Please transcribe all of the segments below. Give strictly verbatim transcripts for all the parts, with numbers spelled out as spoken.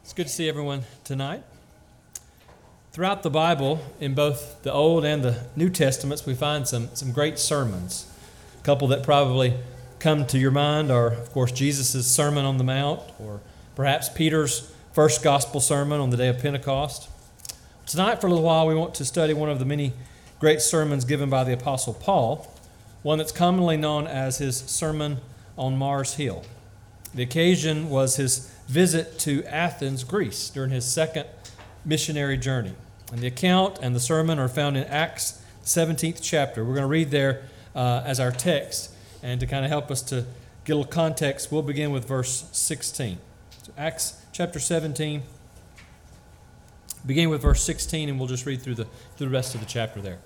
It's good to see everyone tonight. Throughout the Bible, in both the Old and the New Testaments, we find some, some great sermons. A couple that probably come to your mind are, of course, Jesus' Sermon on the Mount, or perhaps Peter's first gospel sermon on the day of Pentecost. Tonight, for a little while, we want to study one of the many great sermons given by the Apostle Paul, one that's commonly known as his Sermon on Mars Hill. The occasion was his visit to Athens, Greece, during his second missionary journey. And the account and the sermon are found in Acts seventeenth chapter. We're going to read there uh, as our text. And to kind of help us to get a little context, we'll begin with verse sixteen. So Acts chapter seventeen, begin with verse sixteen, and we'll just read through the, through the rest of the chapter there.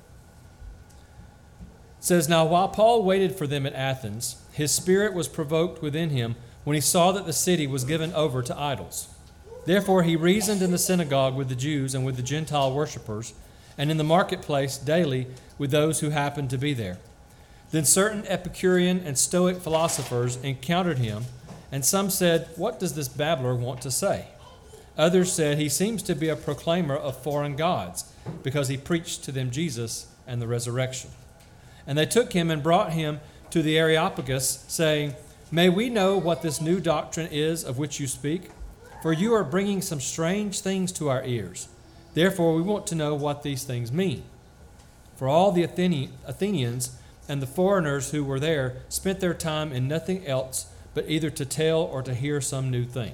It says, "Now while Paul waited for them at Athens, his spirit was provoked within him when he saw that the city was given over to idols. Therefore he reasoned in the synagogue with the Jews and with the Gentile worshippers, and in the marketplace daily with those who happened to be there. Then certain Epicurean and Stoic philosophers encountered him, and some said, 'What does this babbler want to say?' Others said, 'He seems to be a proclaimer of foreign gods, because he preached to them Jesus and the resurrection.' And they took him and brought him to the Areopagus, saying, 'May we know what this new doctrine is of which you speak? For you are bringing some strange things to our ears. Therefore we want to know what these things mean.' For all the Atheni- Athenians and the foreigners who were there spent their time in nothing else but either to tell or to hear some new thing.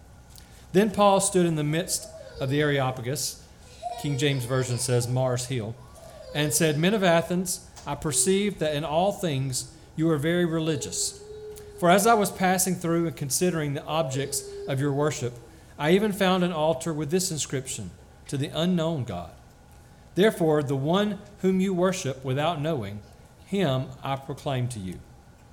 Then Paul stood in the midst of the Areopagus," King James Version says Mars Hill, "and said, 'Men of Athens, I perceive that in all things you are very religious. For as I was passing through and considering the objects of your worship, I even found an altar with this inscription, to the unknown God. Therefore, the one whom you worship without knowing, him I proclaim to you.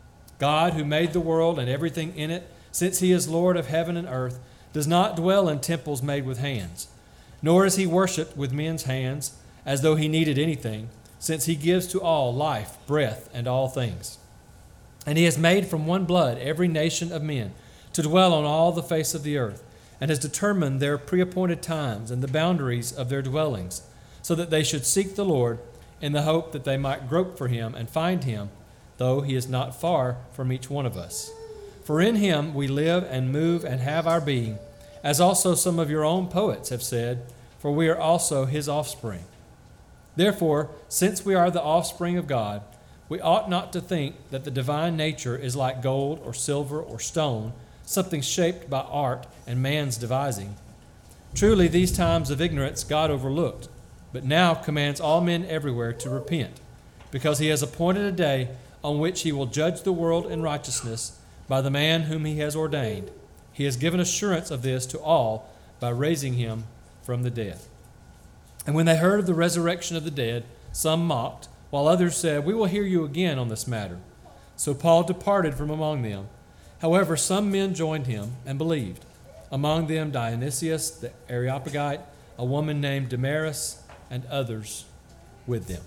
God, who made the world and everything in it, since he is Lord of heaven and earth, does not dwell in temples made with hands, nor is he worshipped with men's hands, as though he needed anything, since he gives to all life, breath, and all things. And he has made from one blood every nation of men to dwell on all the face of the earth, and has determined their preappointed times and the boundaries of their dwellings, so that they should seek the Lord in the hope that they might grope for him and find him, though he is not far from each one of us. For in him we live and move and have our being, as also some of your own poets have said, for we are also his offspring. Therefore, since we are the offspring of God, we ought not to think that the divine nature is like gold or silver or stone, something shaped by art and man's devising. Truly, these times of ignorance God overlooked, but now commands all men everywhere to repent, because he has appointed a day on which he will judge the world in righteousness by the man whom he has ordained. He has given assurance of this to all by raising him from the dead.' And when they heard of the resurrection of the dead, some mocked, while others said, 'We will hear you again on this matter.' So Paul departed from among them. However, some men joined him and believed, among them Dionysius the Areopagite, a woman named Damaris, and others with them."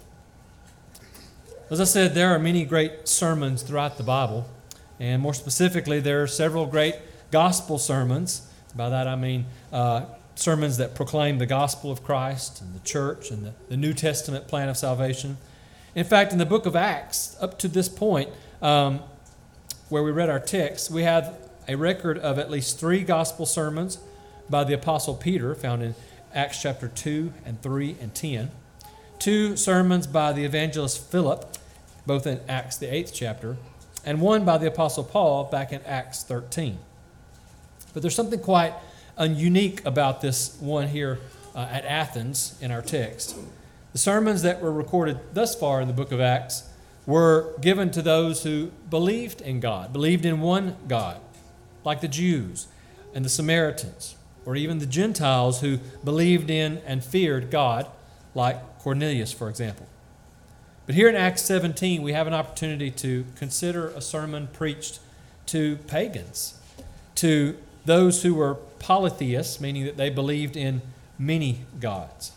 As I said, there are many great sermons throughout the Bible, and more specifically, there are several great gospel sermons. By that I mean uh, sermons that proclaim the gospel of Christ and the church and the, the New Testament plan of salvation. In fact, in the book of Acts, up to this point, um, where we read our text, we have a record of at least three gospel sermons by the Apostle Peter, found in Acts chapter two and three and ten. Two sermons by the evangelist Philip, both in Acts the eighth chapter, and one by the Apostle Paul back in Acts thirteen. But there's something quite unique about this one here uh, at Athens in our text. The sermons that were recorded thus far in the book of Acts were given to those who believed in God, believed in one God, like the Jews and the Samaritans, or even the Gentiles who believed in and feared God, like Cornelius, for example. But here in Acts seventeen, we have an opportunity to consider a sermon preached to pagans, to those who were polytheists, meaning that they believed in many gods.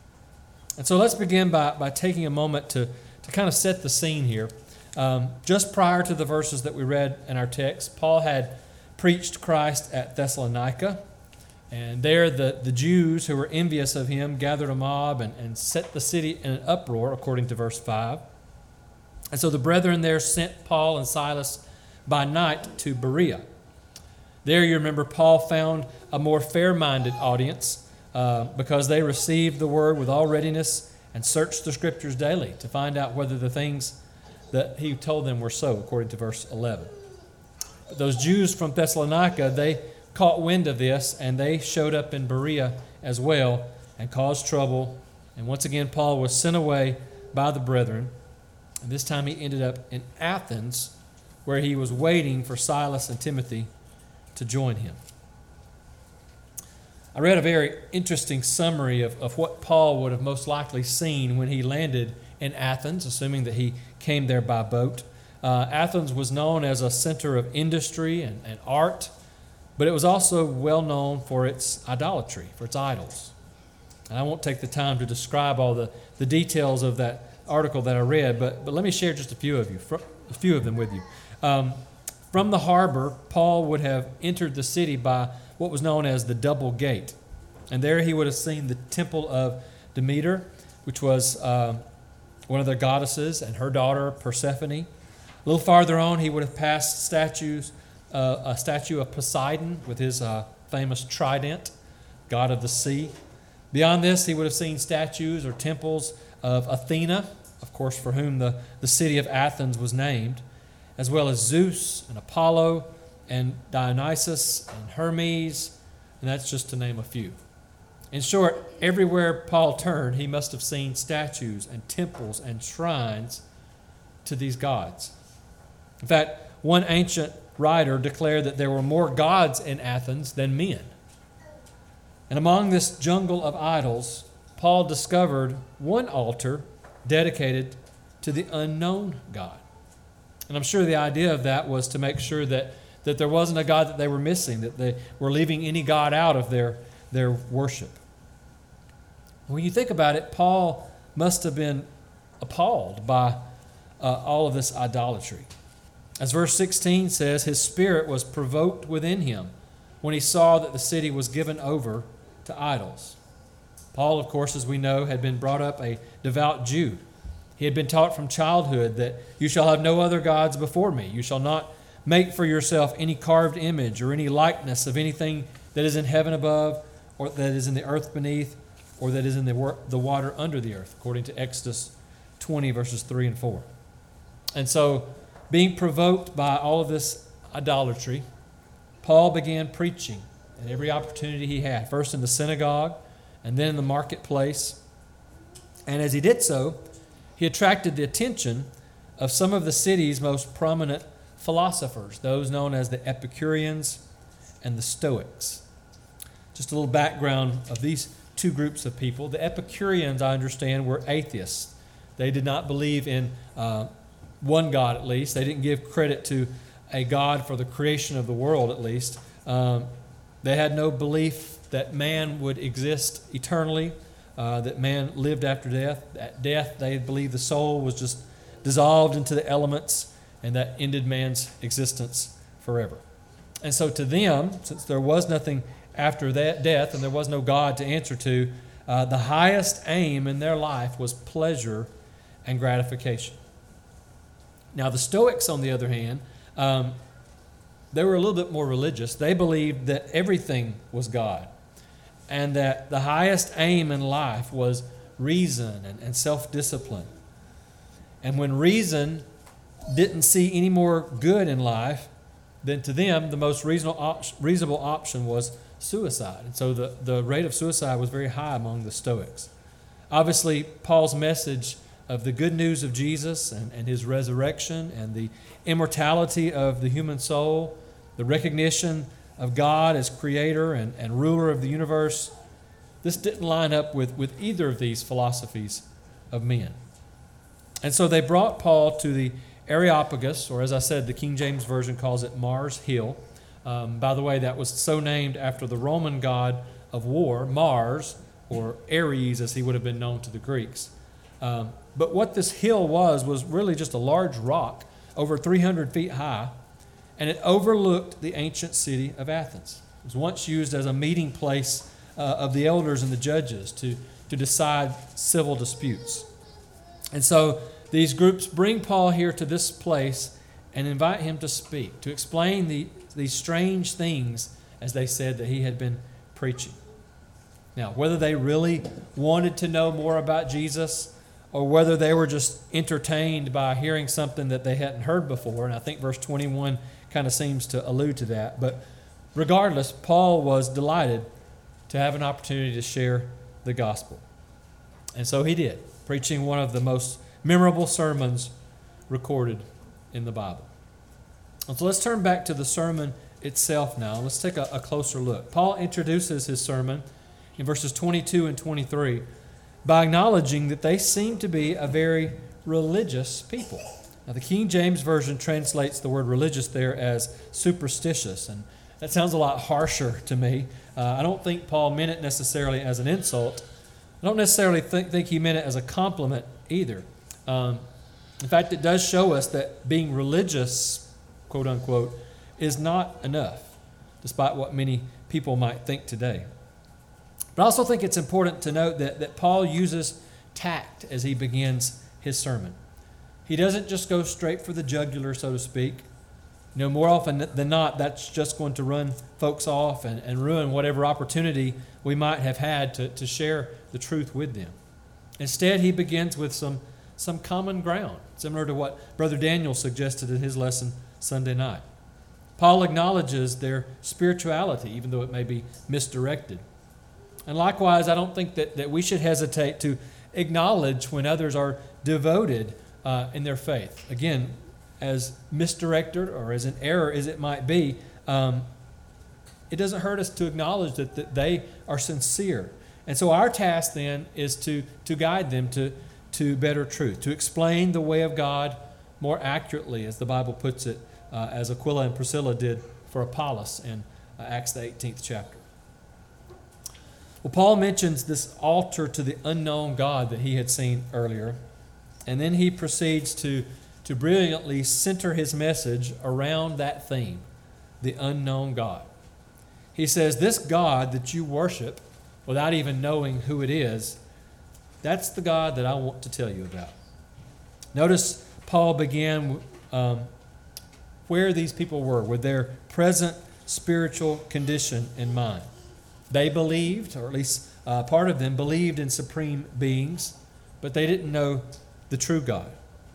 And so let's begin by, by taking a moment to, to kind of set the scene here. Um, just prior to the verses that we read in our text, Paul had preached Christ at Thessalonica. And there the, the Jews who were envious of him gathered a mob and, and set the city in an uproar, according to verse five. And so the brethren there sent Paul and Silas by night to Berea. There, you remember, Paul found a more fair-minded audience uh, because they received the word with all readiness and searched the Scriptures daily to find out whether the things that he told them were so, according to verse eleven. But those Jews from Thessalonica, they caught wind of this, and they showed up in Berea as well and caused trouble. And once again, Paul was sent away by the brethren. And this time he ended up in Athens, where he was waiting for Silas and Timothy to join him. I read a very interesting summary of, of what Paul would have most likely seen when he landed in Athens, assuming that he came there by boat. Uh, Athens was known as a center of industry and, and art, but it was also well known for its idolatry, for its idols. And I won't take the time to describe all the, the details of that article that I read, but, but let me share just a few of you, a few of them with you. Um, from the harbor, Paul would have entered the city by what was known as the Double Gate. And there he would have seen the temple of Demeter, which was uh, one of their goddesses, and her daughter Persephone. A little farther on, he would have passed statues, uh, a statue of Poseidon with his uh, famous trident, god of the sea. Beyond this, he would have seen statues or temples of Athena, of course, for whom the, the city of Athens was named, as well as Zeus and Apollo and Dionysus and Hermes, and that's just to name a few. In short, everywhere Paul turned, he must have seen statues and temples and shrines to these gods. In fact, one ancient writer declared that there were more gods in Athens than men. And among this jungle of idols, Paul discovered one altar dedicated to the unknown God. And I'm sure the idea of that was to make sure that, that there wasn't a God that they were missing, that they were leaving any God out of their, their worship. When you think about it, Paul must have been appalled by uh, all of this idolatry. As verse sixteen says, his spirit was provoked within him when he saw that the city was given over to idols. Paul, of course, as we know, had been brought up a devout Jew. He had been taught from childhood that you shall have no other gods before me. You shall not make for yourself any carved image or any likeness of anything that is in heaven above, or that is in the earth beneath, or that is in the, wor- the water under the earth, according to Exodus twenty, verses three and four. And so, being provoked by all of this idolatry, Paul began preaching at every opportunity he had, first in the synagogue and then in the marketplace. And as he did so, he attracted the attention of some of the city's most prominent philosophers, those known as the Epicureans and the Stoics. Just a little background of these two groups of people. The Epicureans, I understand, were atheists. They did not believe in uh, one God, at least. They didn't give credit to a God for the creation of the world, at least. Um, they had no belief that man would exist eternally, uh, that man lived after death. At death, they believed the soul was just dissolved into the elements, and that ended man's existence forever. And so to them, since there was nothing after that death and there was no God to answer to, uh, the highest aim in their life was pleasure and gratification. Now the Stoics, on the other hand, um, they were a little bit more religious. They believed that everything was God, and that the highest aim in life was reason and, and self-discipline. And when reason didn't see any more good in life, then to them the most reasonable, op- reasonable option was suicide. And so the, the rate of suicide was very high among the Stoics. Obviously, Paul's message of the good news of Jesus and, and his resurrection and the immortality of the human soul, the recognition of God as creator and, and ruler of the universe, this didn't line up with, with either of these philosophies of men. And so they brought Paul to the Areopagus, or as I said, the King James Version calls it Mars Hill. Um, by the way, that was so named after the Roman god of war, Mars, or Ares as he would have been known to the Greeks. Um, but what this hill was, was really just a large rock over three hundred feet high, and it overlooked the ancient city of Athens. was once used as a meeting place uh, of the elders and the judges to, to decide civil disputes. And so these groups bring Paul here to this place and invite him to speak, to explain the, these strange things, as they said, that he had been preaching. Now, whether they really wanted to know more about Jesus or whether they were just entertained by hearing something that they hadn't heard before, and I think verse twenty-one kind of seems to allude to that, but regardless, Paul was delighted to have an opportunity to share the gospel. And so he did, preaching one of the most memorable sermons recorded in the Bible. And so let's turn back to the sermon itself now. Let's take a, a closer look. Paul introduces his sermon in verses twenty-two and twenty-three by acknowledging that they seem to be a very religious people. Now, the King James Version translates the word religious there as superstitious, and that sounds a lot harsher to me. Uh, I don't think Paul meant it necessarily as an insult. I don't necessarily think, think he meant it as a compliment either. Um, in fact, it does show us that being religious, quote unquote, is not enough, despite what many people might think today. But I also think it's important to note that, that Paul uses tact as he begins his sermon. He doesn't just go straight for the jugular, so to speak. You know, more often than not, that's just going to run folks off and, and ruin whatever opportunity we might have had to, to share the truth with them. Instead, he begins with some, some common ground, similar to what Brother Daniel suggested in his lesson Sunday night. Paul acknowledges their spirituality, even though it may be misdirected. And likewise, I don't think that, that we should hesitate to acknowledge when others are devoted uh, in their faith. Again, as misdirected or as an error as it might be, um, it doesn't hurt us to acknowledge that, that they are sincere. And so our task then is to, to guide them to, to better truth, to explain the way of God more accurately, as the Bible puts it, uh, as Aquila and Priscilla did for Apollos in uh, Acts the eighteenth chapter. Well, Paul mentions this altar to the unknown God that he had seen earlier, and then he proceeds to, to brilliantly center his message around that theme, the unknown God. He says, this God that you worship without even knowing who it is, that's the God that I want to tell you about. Notice Paul began um, where these people were, with their present spiritual condition in mind. They believed, or at least uh, part of them believed in supreme beings, but they didn't know the true God.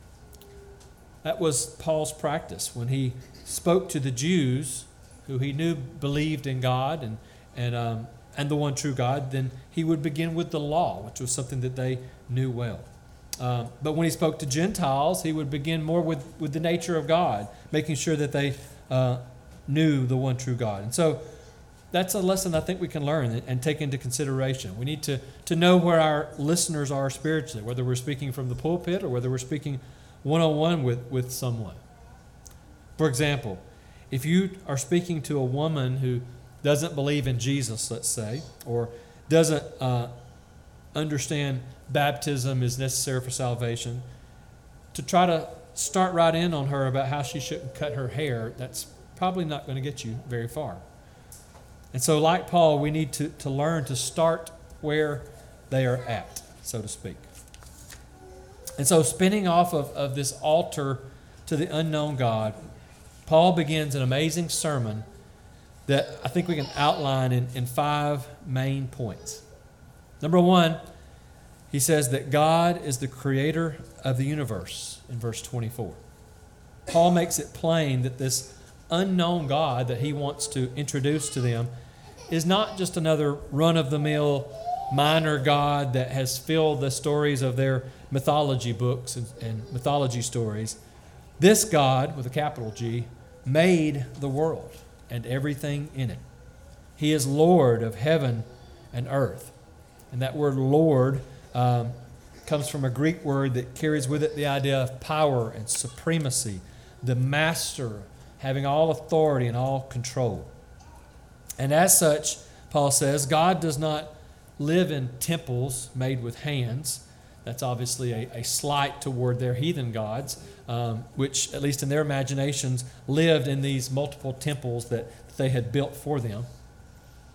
That was Paul's practice when he spoke to the Jews who he knew believed in God and and um, and the one true God. Then he would begin with the law, which was something that they knew well. Um, but when he spoke to Gentiles, he would begin more with, with the nature of God, making sure that they uh, knew the one true God. And so that's a lesson I think we can learn and take into consideration. We need to, to know where our listeners are spiritually, whether we're speaking from the pulpit or whether we're speaking one-on-one with, with someone. For example, if you are speaking to a woman who doesn't believe in Jesus, let's say, or doesn't uh, understand baptism is necessary for salvation, to try to start right in on her about how she shouldn't cut her hair, that's probably not going to get you very far. And so, like Paul, we need to, to learn to start where they are at, so to speak. And so, spinning off of, of this altar to the unknown God, Paul begins an amazing sermon that I think we can outline in, in five main points. Number one, he says that God is the creator of the universe in verse twenty-four. Paul makes it plain that this unknown God that he wants to introduce to them is not just another run-of-the-mill minor God that has filled the stories of their mythology books and, and mythology stories. This God, with a capital G, made the world and everything in it. He is Lord of heaven and earth. And that word Lord um, comes from a Greek word that carries with it the idea of power and supremacy, the master having all authority and all control. And as such, Paul says, God does not live in temples made with hands. That's obviously a, a slight toward their heathen gods, um, which, at least in their imaginations, lived in these multiple temples that they had built for them.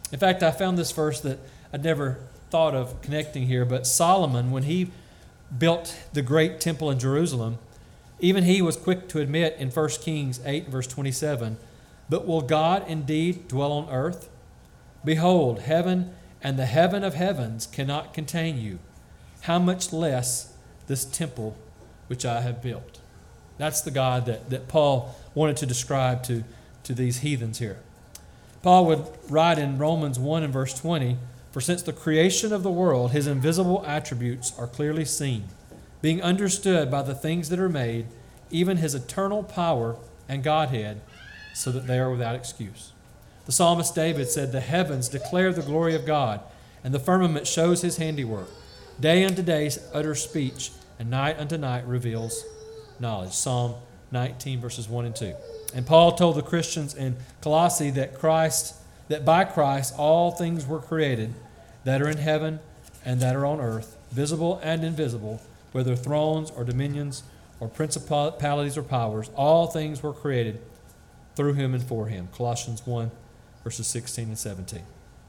In fact, I found this verse that I'd never thought of connecting here, but Solomon, when he built the great temple in Jerusalem, even he was quick to admit in First Kings eight, verse twenty-seven, "But will God indeed dwell on earth? Behold, heaven and the heaven of heavens cannot contain you. How much less this temple which I have built." That's the God that, that Paul wanted to describe to, to these heathens here. Paul would write in Romans one and verse twenty, "For since the creation of the world, his invisible attributes are clearly seen, being understood by the things that are made, even his eternal power and Godhead, so that they are without excuse." The psalmist David said, "The heavens declare the glory of God, and the firmament shows his handiwork. Day unto day utters speech, and night unto night reveals knowledge." Psalm nineteen, verses one and two. And Paul told the Christians in Colossae that Christ, that by Christ all things were created that are in heaven and that are on earth, visible and invisible, whether thrones or dominions or principalities or powers. All things were created through him and for him. Colossians one, verses sixteen and seventeen.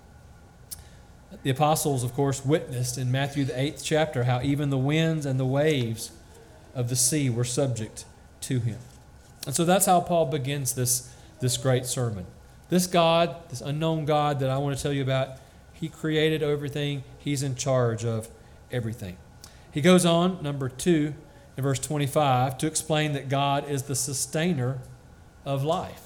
The apostles, of course, witnessed in Matthew the eighth chapter how even the winds and the waves of the sea were subject to him. And so that's how Paul begins this, this great sermon. This God, this unknown God that I want to tell you about, he created everything. He's in charge of everything. He goes on, number two, in verse twenty-five, to explain that God is the sustainer of life.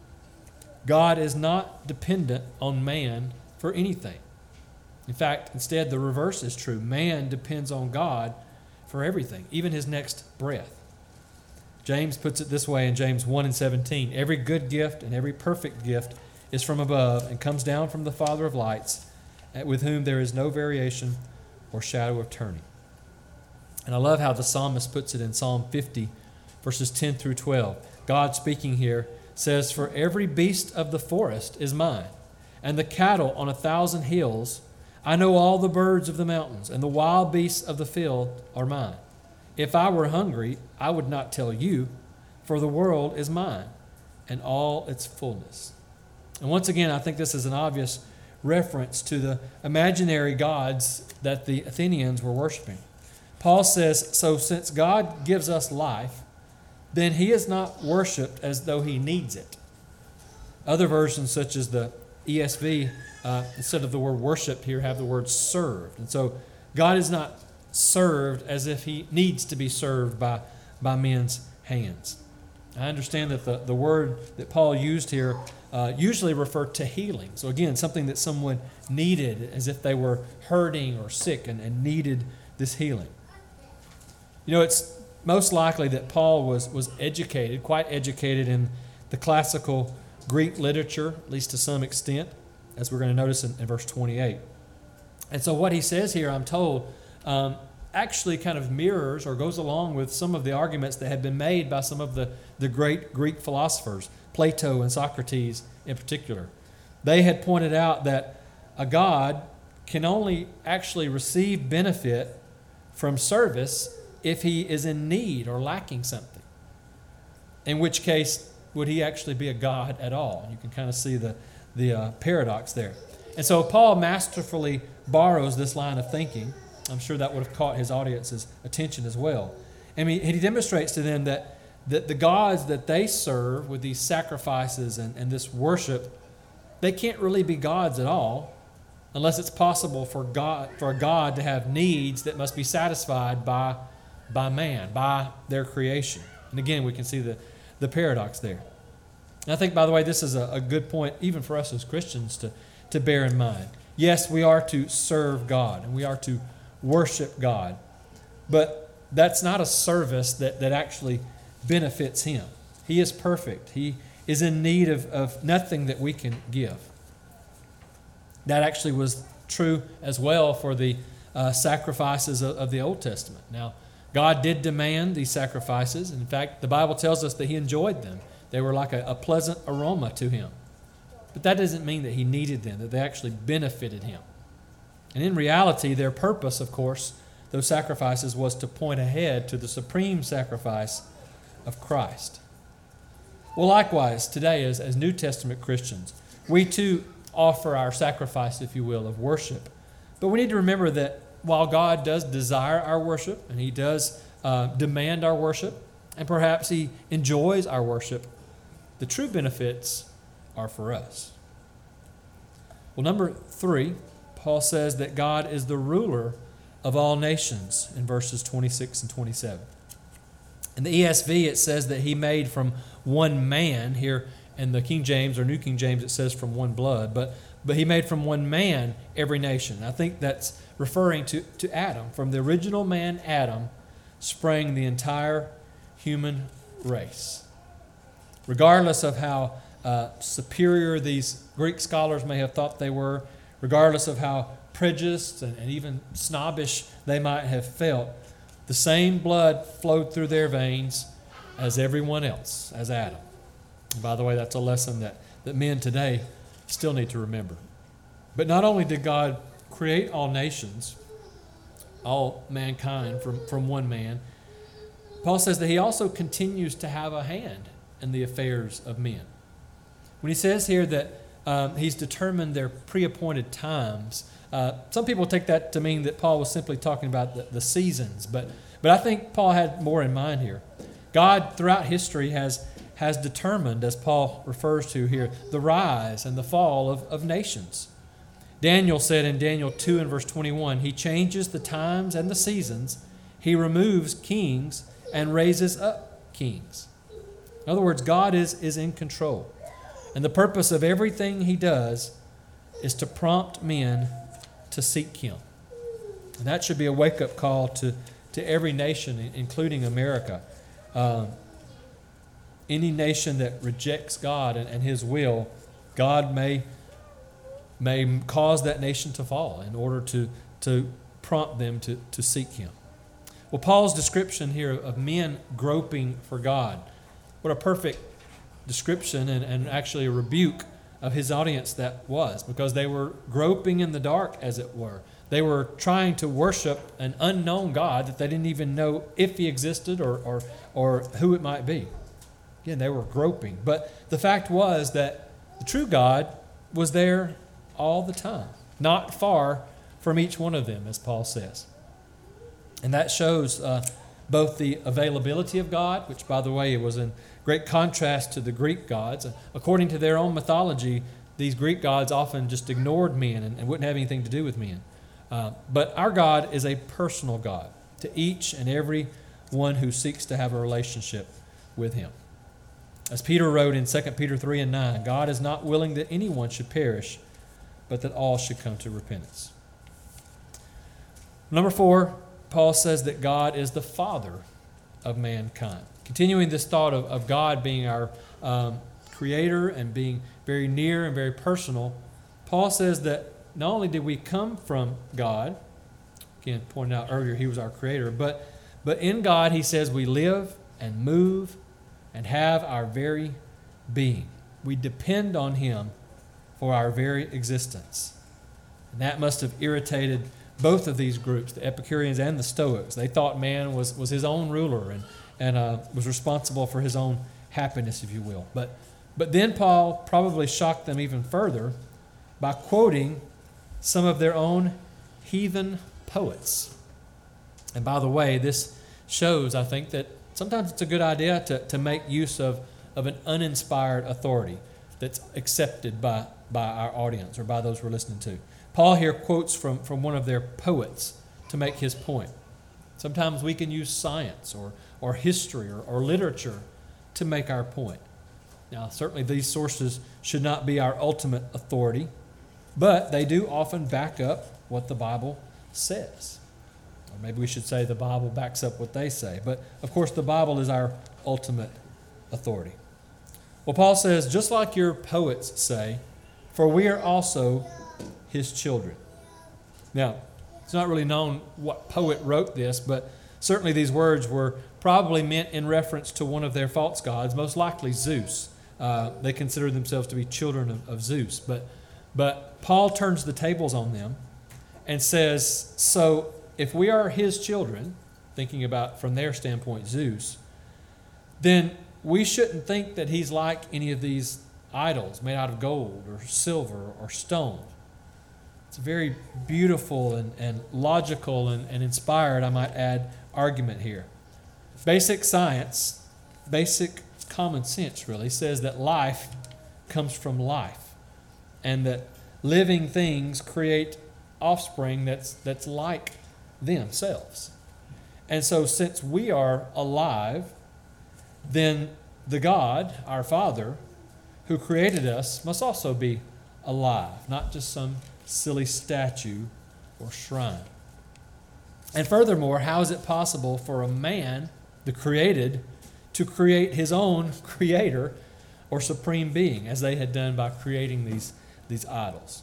God is not dependent on man for anything. In fact, instead, the reverse is true. Man depends on God for everything, even his next breath. James puts it this way in James one and seventeen. "Every good gift and every perfect gift is from above and comes down from the Father of lights, with whom there is no variation or shadow of turning." And I love how the psalmist puts it in Psalm fifty, verses ten through twelve. God speaking here says, "For every beast of the forest is mine, and the cattle on a thousand hills. I know all the birds of the mountains, and the wild beasts of the field are mine. If I were hungry, I would not tell you, for the world is mine, and all its fullness." And once again, I think this is an obvious reference to the imaginary gods that the Athenians were worshiping. Paul says, so since God gives us life, then he is not worshipped as though he needs it. Other versions, such as the E S V, uh, instead of the word worship here, have the word served. And so God is not served as if he needs to be served by, by men's hands. I understand that the, the word that Paul used here uh, usually referred to healing. So again, something that someone needed, as if they were hurting or sick and, and needed this healing. You know, it's most likely that Paul was, was educated, quite educated in the classical Greek literature, at least to some extent, as we're going to notice in, in verse twenty-eight. And so what he says here, I'm told, um, actually kind of mirrors or goes along with some of the arguments that had been made by some of the, the great Greek philosophers, Plato and Socrates in particular. They had pointed out that a God can only actually receive benefit from service if he is in need or lacking something, in which case would he actually be a God at all? You can kind of see the, the uh, paradox there. And so Paul masterfully borrows this line of thinking. I'm sure that would have caught his audience's attention as well. And he, he demonstrates to them that, that the gods that they serve with these sacrifices and, and this worship, they can't really be gods at all unless it's possible for God, for a God to have needs that must be satisfied by, by man, by their creation. And again, we can see the, the paradox there. And I think, by the way, this is a, a good point even for us as Christians to, to bear in mind. Yes, we are to serve God and we are to worship God, but that's not a service that, that actually benefits him. He is perfect. He is in need of, of nothing that we can give. That actually was true as well for the uh, sacrifices of, of the Old Testament. Now, God did demand these sacrifices. In fact, the Bible tells us that he enjoyed them. They were like a, a pleasant aroma to him. But that doesn't mean that he needed them, that they actually benefited him. And in reality, their purpose, of course, those sacrifices was to point ahead to the supreme sacrifice of Christ. Well, likewise, today as, as New Testament Christians, we too offer our sacrifice, if you will, of worship. But we need to remember that while God does desire our worship, and He does uh, demand our worship, and perhaps He enjoys our worship, the true benefits are for us. Well, number three, Paul says that God is the ruler of all nations in verses twenty-six and twenty-seven. In the E S V, it says that He made from one man. Here in the King James or New King James, it says from one blood. But, but He made from one man every nation. I think that's referring to, to Adam. From the original man, Adam, sprang the entire human race. Regardless of how uh, superior these Greek scholars may have thought they were, regardless of how prejudiced and, and even snobbish they might have felt, the same blood flowed through their veins as everyone else, as Adam. And by the way, that's a lesson that, that men today still need to remember. But not only did God create all nations, all mankind from, from one man, Paul says that He also continues to have a hand in the affairs of men. When he says here that um, He's determined their pre-appointed times, uh, some people take that to mean that Paul was simply talking about the, the seasons, but, but I think Paul had more in mind here. God, throughout history, has, has determined, as Paul refers to here, the rise and the fall of, of nations. Daniel said in Daniel two and verse twenty-one, He changes the times and the seasons. He removes kings and raises up kings. In other words, God is, is in control. And the purpose of everything He does is to prompt men to seek Him. And that should be a wake-up call to, to every nation, including America. Um, any nation that rejects God and, and His will, God may, may cause that nation to fall in order to, to prompt them to, to seek Him. Well, Paul's description here of men groping for God, what a perfect description and, and actually a rebuke of his audience that was, because they were groping in the dark, as it were. They were trying to worship an unknown God that they didn't even know if He existed or, or, or who it might be. Again, they were groping. But the fact was that the true God was there all the time, not far from each one of them, as Paul says. And that shows uh, both the availability of God, which, by the way, was in great contrast to the Greek gods. According to their own mythology, these Greek gods often just ignored men and, and wouldn't have anything to do with men. Uh, but our God is a personal God to each and every one who seeks to have a relationship with Him. As Peter wrote in Second Peter three and nine, God is not willing that anyone should perish, but that all should come to repentance. Number four, Paul says that God is the Father of mankind. Continuing this thought of, of God being our um, Creator and being very near and very personal, Paul says that not only did we come from God, again, pointed out earlier He was our Creator, but, but in God, he says, we live and move and have our very being. We depend on Him for our very existence. And that must have irritated both of these groups, the Epicureans and the Stoics. They thought man was, was his own ruler and, and uh, was responsible for his own happiness, if you will. But, but then Paul probably shocked them even further by quoting some of their own heathen poets. And by the way, this shows, I think, that sometimes it's a good idea to, to make use of, of an uninspired authority that's accepted by, by our audience or by those we're listening to. Paul here quotes from, from one of their poets to make his point. Sometimes we can use science or, or history or, or literature to make our point. Now, certainly these sources should not be our ultimate authority, but they do often back up what the Bible says. Or maybe we should say the Bible backs up what they say. But, of course, the Bible is our ultimate authority. Well, Paul says, just like your poets say, for we are also His children. Now, it's not really known what poet wrote this, but certainly these words were probably meant in reference to one of their false gods, most likely Zeus. Uh, they considered themselves to be children of, of Zeus. But, but Paul turns the tables on them and says, so if we are His children, thinking about from their standpoint Zeus, then we shouldn't think that He's like any of these idols made out of gold or silver or stone. It's a very beautiful and, and logical and, and inspired, I might add, argument here. Basic science, basic common sense really, says that life comes from life, and that living things create offspring that's that's like themselves. And so since we are alive, then the God, our Father, who created us, must also be alive, not just some silly statue or shrine. And furthermore, how is it possible for a man, the created, to create his own creator or supreme being, as they had done by creating these, these idols?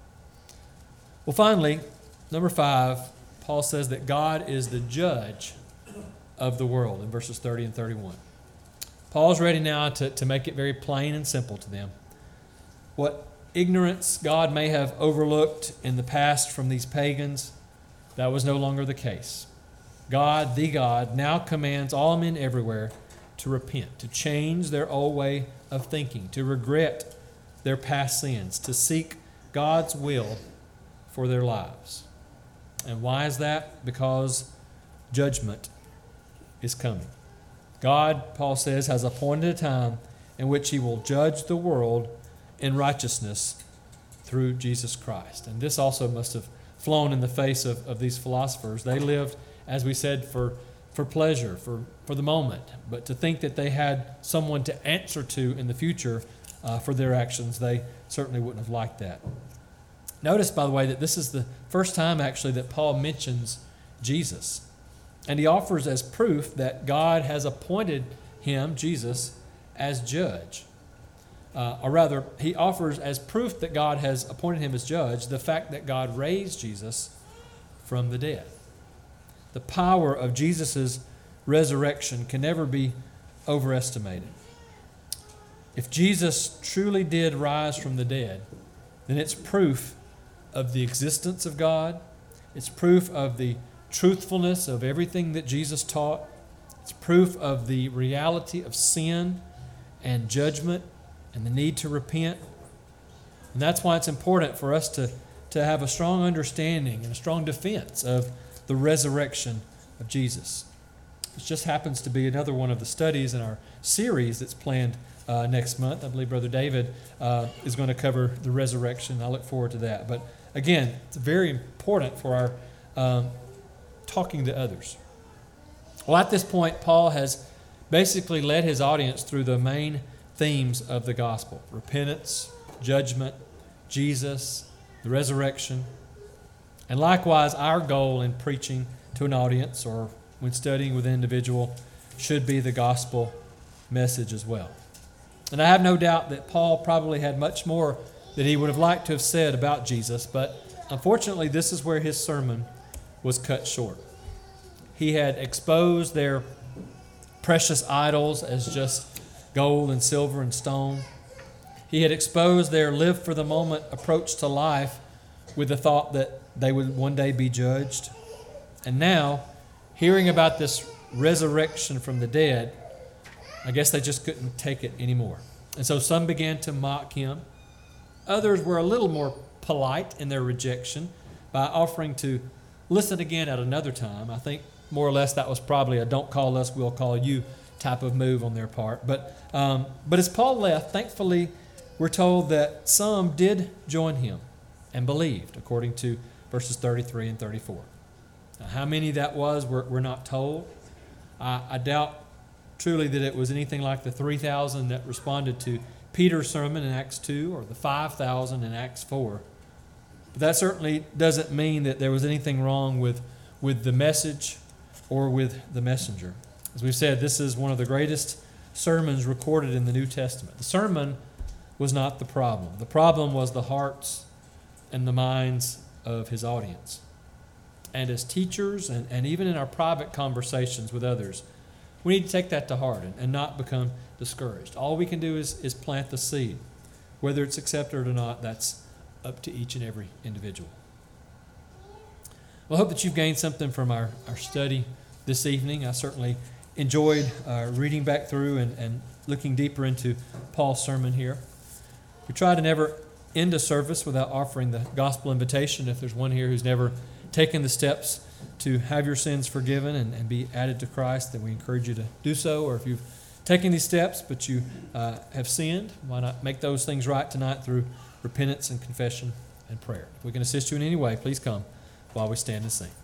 Well, finally, number five, Paul says that God is the judge of the world in verses thirty and thirty-one. Paul's ready now to, to make it very plain and simple to them. What ignorance God may have overlooked in the past from these pagans, that was no longer the case. God, the God, now commands all men everywhere to repent, to change their old way of thinking, to regret their past sins, to seek God's will for their lives. And why is that? Because judgment is coming. God, Paul says, has appointed a time in which he will judge the world in righteousness through Jesus Christ. And this also must have flown in the face of, of these philosophers. They lived, as we said, for, for pleasure, for, for the moment. But to think that they had someone to answer to in the future uh, for their actions, they certainly wouldn't have liked that. Notice, by the way, that this is the first time actually that Paul mentions Jesus. And he offers as proof that God has appointed him, Jesus, as judge. Uh, or rather, he offers as proof that God has appointed him as judge the fact that God raised Jesus from the dead. The power of Jesus' resurrection can never be overestimated. If Jesus truly did rise from the dead, then it's proof of the existence of God. It's proof of the truthfulness of everything that Jesus taught. It's proof of the reality of sin and judgment and the need to repent. And that's why it's important for us to, to have a strong understanding and a strong defense of the resurrection of Jesus. It just happens to be another one of the studies in our series that's planned uh, next month. I believe Brother David uh, is going to cover the resurrection. I look forward to that. But again, it's very important for our um, talking to others. Well, at this point, Paul has basically led his audience through the main themes of the gospel: repentance, judgment, Jesus, the resurrection. And likewise, our goal in preaching to an audience or when studying with an individual should be the gospel message as well. And I have no doubt that Paul probably had much more that he would have liked to have said about Jesus, but unfortunately, this is where his sermon was cut short. He had exposed their precious idols as just gold and silver and stone. He had exposed their live-for-the-moment approach to life with the thought that they would one day be judged. And now, hearing about this resurrection from the dead, I guess they just couldn't take it anymore. And so some began to mock him. Others were a little more polite in their rejection by offering to listen again at another time. I think more or less that was probably a "don't call us, we'll call you" type of move on their part. But um, but as Paul left, thankfully, we're told that some did join him and believed, according to verses thirty-three and thirty-four. Now, how many that was, we're, we're not told. I, I doubt truly that it was anything like the three thousand that responded to Peter's sermon in Acts two or the five thousand in Acts four. But that certainly doesn't mean that there was anything wrong with, with the message or with the messenger. As we've said, this is one of the greatest sermons recorded in the New Testament. The sermon was not the problem. The problem was the hearts and the minds of his audience. And as teachers and, and even in our private conversations with others, we need to take that to heart and, and not become discouraged. All we can do is, is plant the seed. Whether it's accepted or not, that's up to each and every individual. Well, I hope that you've gained something from our, our study this evening. I certainly enjoyed uh, reading back through and, and looking deeper into Paul's sermon here. We try to never end a service without offering the gospel invitation. If there's one here who's never taken the steps to have your sins forgiven and, and be added to Christ, then we encourage you to do so. Or if you've taken these steps but you uh, have sinned, why not make those things right tonight through repentance and confession and prayer. If we can assist you in any way, please come while we stand and sing.